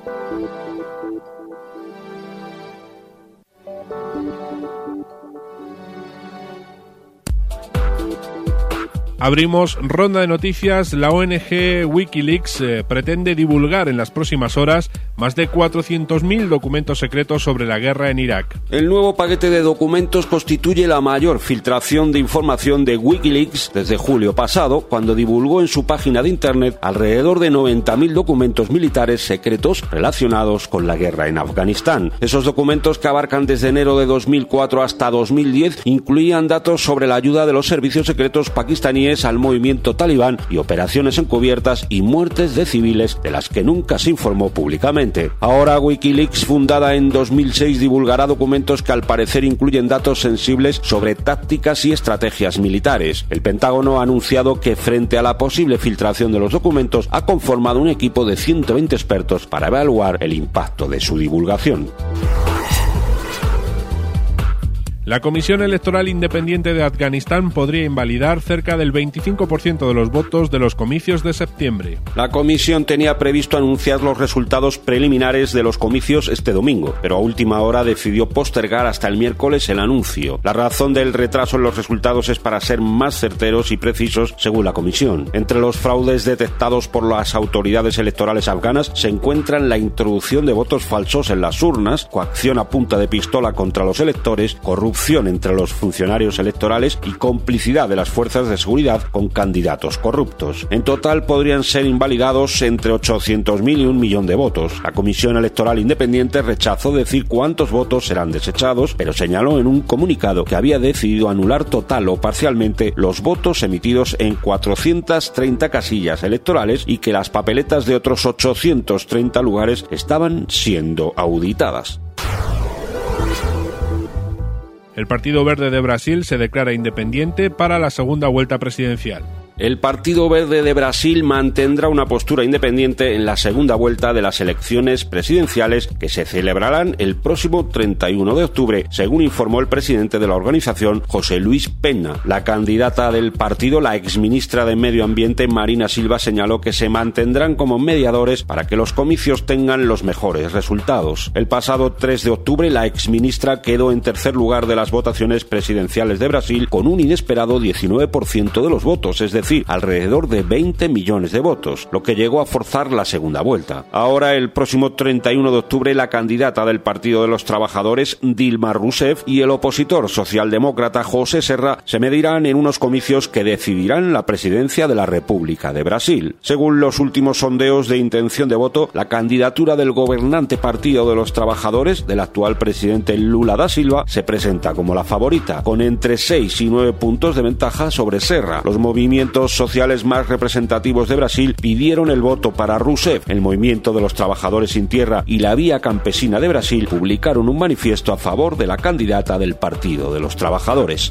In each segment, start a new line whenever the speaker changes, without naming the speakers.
Abrimos ronda de noticias. La ONG Wikileaks pretende divulgar en las próximas horas más de 400.000 documentos secretos sobre la guerra en Irak.
El nuevo paquete de documentos constituye la mayor filtración de información de Wikileaks desde julio pasado, cuando divulgó en su página de internet alrededor de 90.000 documentos militares secretos relacionados con la guerra en Afganistán. Esos documentos, que abarcan desde enero de 2004 hasta 2010, incluían datos sobre la ayuda de los servicios secretos pakistaníes al movimiento talibán y operaciones encubiertas y muertes de civiles de las que nunca se informó públicamente. Ahora Wikileaks, fundada en 2006, divulgará documentos que al parecer incluyen datos sensibles sobre tácticas y estrategias militares. El Pentágono ha anunciado que, frente a la posible filtración de los documentos, ha conformado un equipo de 120 expertos para evaluar el impacto de su divulgación.
La Comisión Electoral Independiente de Afganistán podría invalidar cerca del 25% de los votos de los comicios de septiembre.
La comisión tenía previsto anunciar los resultados preliminares de los comicios este domingo, pero a última hora decidió postergar hasta el miércoles el anuncio. La razón del retraso en los resultados es para ser más certeros y precisos, según la comisión. Entre los fraudes detectados por las autoridades electorales afganas se encuentran la introducción de votos falsos en las urnas, coacción a punta de pistola contra los electores, corrupción entre los funcionarios electorales y complicidad de las fuerzas de seguridad con candidatos corruptos. En total podrían ser invalidados entre 800.000 y 1 millón de votos. La Comisión Electoral Independiente rechazó decir cuántos votos serán desechados, pero señaló en un comunicado que había decidido anular total o parcialmente los votos emitidos en 430 casillas electorales y que las papeletas de otros 830 lugares estaban siendo auditadas.
El Partido Verde de Brasil se declara independiente para la segunda vuelta presidencial.
El Partido Verde de Brasil mantendrá una postura independiente en la segunda vuelta de las elecciones presidenciales que se celebrarán el próximo 31 de octubre, según informó el presidente de la organización, José Luis Pena. La candidata del partido, la exministra de Medio Ambiente, Marina Silva, señaló que se mantendrán como mediadores para que los comicios tengan los mejores resultados. El pasado 3 de octubre, la exministra quedó en tercer lugar de las votaciones presidenciales de Brasil con un inesperado 19% de los votos, es decir, alrededor de 20 millones de votos, lo que llegó a forzar la segunda vuelta. Ahora, el próximo 31 de octubre, la candidata del Partido de los Trabajadores, Dilma Rousseff, y el opositor socialdemócrata José Serra se medirán en unos comicios que decidirán la presidencia de la República de Brasil. Según los últimos sondeos de intención de voto, la candidatura del gobernante Partido de los Trabajadores, del actual presidente Lula da Silva, se presenta como la favorita, con entre 6 y 9 puntos de ventaja sobre Serra. Los movimientos sociales más representativos de Brasil pidieron el voto para Rousseff. El Movimiento de los Trabajadores sin Tierra y la Vía Campesina de Brasil publicaron un manifiesto a favor de la candidata del Partido de los Trabajadores.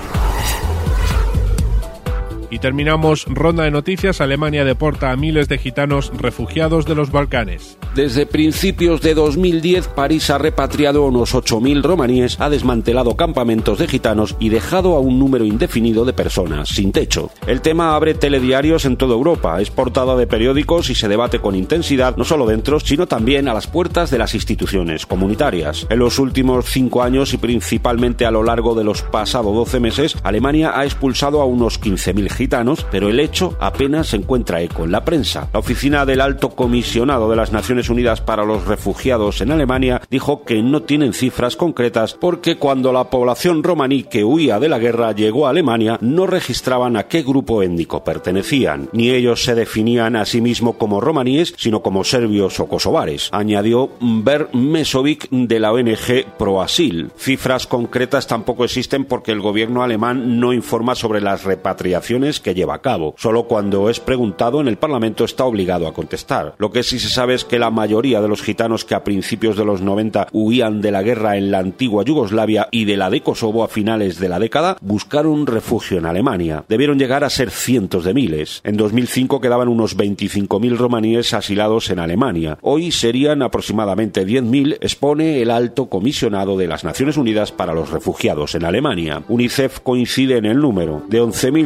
Y terminamos ronda de noticias. Alemania deporta a miles de gitanos refugiados de los Balcanes.
Desde principios de 2010, París ha repatriado a unos 8.000 romaníes, ha desmantelado campamentos de gitanos y dejado a un número indefinido de personas sin techo. El tema abre telediarios en toda Europa, es portada de periódicos y se debate con intensidad no solo dentro, sino también a las puertas de las instituciones comunitarias. En los últimos 5 años y principalmente a lo largo de los pasados 12 meses, Alemania ha expulsado a unos 15.000 gitanos, pero el hecho apenas encuentra eco en la prensa. La oficina del Alto Comisionado de las Naciones Unidas para los Refugiados en Alemania dijo que no tienen cifras concretas porque cuando la población romaní que huía de la guerra llegó a Alemania no registraban a qué grupo étnico pertenecían, ni ellos se definían a sí mismos como romaníes, sino como serbios o kosovares, añadió Bernd Mesovic de la ONG Proasil. Cifras concretas tampoco existen porque el gobierno alemán no informa sobre las repatriaciones que lleva a cabo. Solo cuando es preguntado en el Parlamento está obligado a contestar. Lo que sí se sabe es que la mayoría de los gitanos que a principios de los 90 huían de la guerra en la antigua Yugoslavia y de la de Kosovo a finales de la década buscaron refugio en Alemania. Debieron llegar a ser cientos de miles. En 2005 quedaban unos 25.000 romaníes asilados en Alemania. Hoy serían aproximadamente 10.000, expone el Alto Comisionado de las Naciones Unidas para los Refugiados en Alemania. UNICEF coincide en el número de 11.700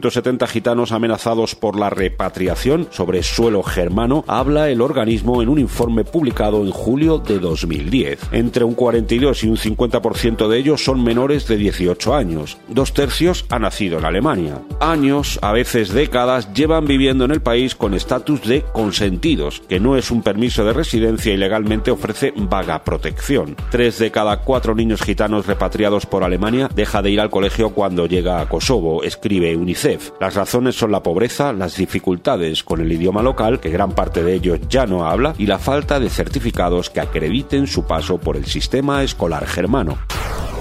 470 gitanos amenazados por la repatriación sobre suelo germano, habla el organismo en un informe publicado en julio de 2010. Entre un 42 y un 50% de ellos son menores de 18 años. 2/3 han nacido en Alemania. Años, a veces décadas, llevan viviendo en el país con estatus de consentidos, que no es un permiso de residencia y legalmente ofrece vaga protección. 3 de cada 4 niños gitanos repatriados por Alemania deja de ir al colegio cuando llega a Kosovo, escribe UNICEF. Las razones son la pobreza, las dificultades con el idioma local, que gran parte de ellos ya no habla, y la falta de certificados que acrediten su paso por el sistema escolar germano.